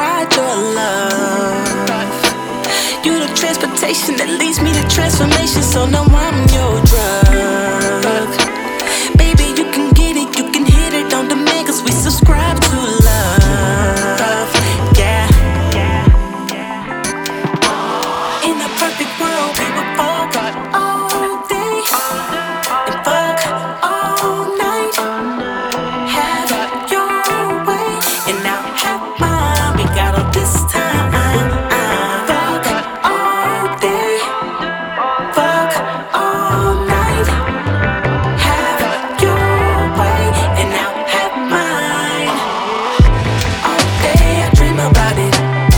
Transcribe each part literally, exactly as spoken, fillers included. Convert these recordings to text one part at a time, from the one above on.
ride your love. You the transportation that leads me to transformation, so now I'm your drug. Baby, you can get it, you can hit it on demand, cause we subscribe to love. Yeah. In a perfect world, we would fuck all day and fuck all night. Have your way and now have mine. We got all this time. Fuck all day, fuck all night. Have your way and now have mine. All day I dream about it.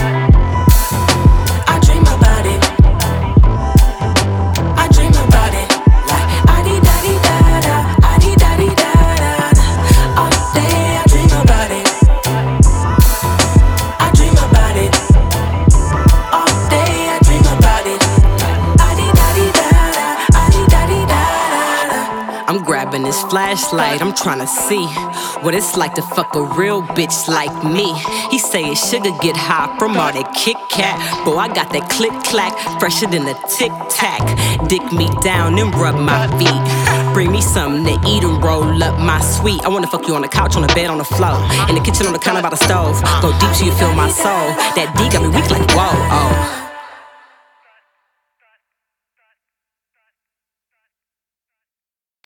I dream about it. I dream about it. Like ah-dee-da-dee-da-da, ah-dee-da-dee-da-da. All day I dream about it. I dream about it. All day I dream about it. Ah-dee-da-dee-da-da, ah-dee-da-dee-da-da. I'm grabbing this flashlight, I'm tryna see what it's like to fuck a real bitch like me. He say his sugar get high from all that Kit Kat. Boy, I got that click clack, fresher than a tic tac. Dick me down and rub my feet. Bring me something to eat and roll up my sweet. I wanna fuck you on the couch, on the bed, on the floor, in the kitchen, on the counter, by the stove. Go deep till you feel my soul. That D got me weak like whoa. Oh,